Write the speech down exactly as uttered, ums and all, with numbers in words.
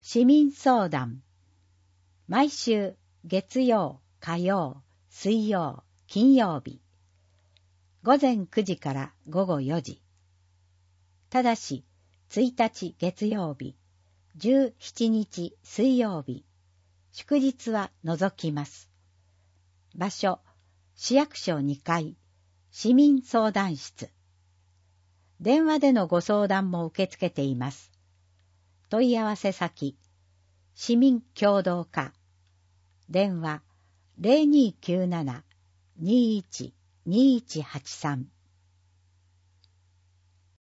市民相談。毎週月曜、火曜、水曜、金曜日。午前くじから午後よじ。ただし、いちにち月曜日、じゅうしちにち水曜日、祝日は除きます。場所、市役所にかい、市民相談室。電話でのご相談も受け付けています。問い合わせ先、市民協働課。電話 ゼロにーきゅうなな にーいち にーいちはちさん